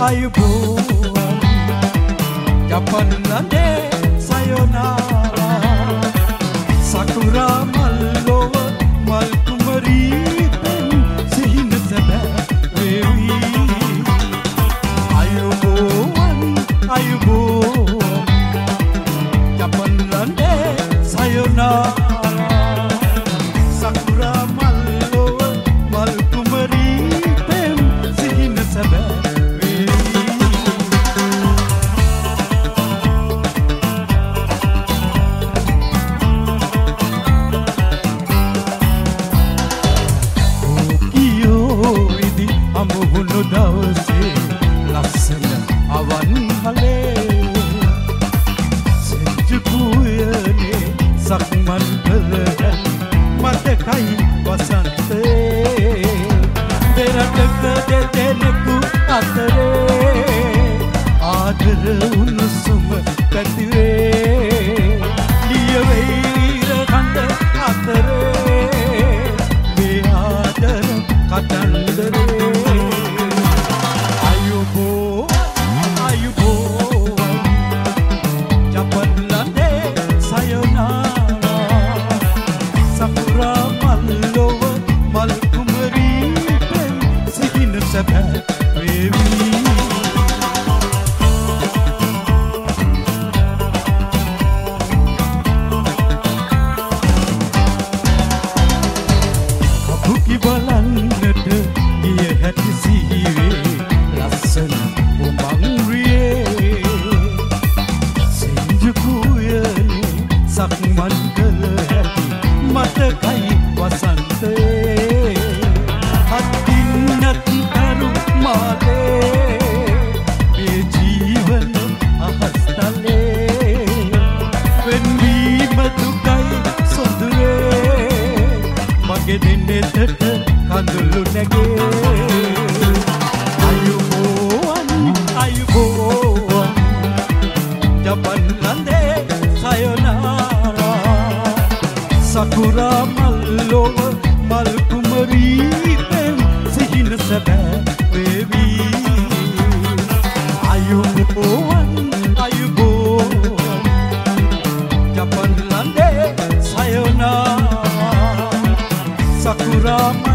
ayubowan Japan lande sayonara Sakura mallowa mal kumari pen sihin saba wewi ayubowan Japan lande sayonara Sakura mallowa mal kumari pen sihin saba අමුහුණු දවසේ ලස්සන අවන් හලේ සෙන්ජුකුයනේ සක්මන් කළහන් මතකයි වසන්තේ දෙරටක දෙදෙනෙකු අතරේ ආදර උණුසුම පැතිරේ ලියවීර කඳ අතරේ මේ ආදර කතන්දරේ බලන්නට ගිය හැටි සිහිවේ ලස්සන උමංරියේ සෙන්ජුකුයනේ සක්මන් කළ හැටි මතකයි වසන්තේ අත්දින්නත් කරු මාතේ මේ ජීවන අහස්තලේ වෙන්වීම දුකයි සොඳුරේ මගේ දෙන්නට කඳුළු නැගේ ayubowan Japan lande sayonara Sakura mallowa mal kumari pen sihin saba wewi ayubowan Japan lande sayonara Sakura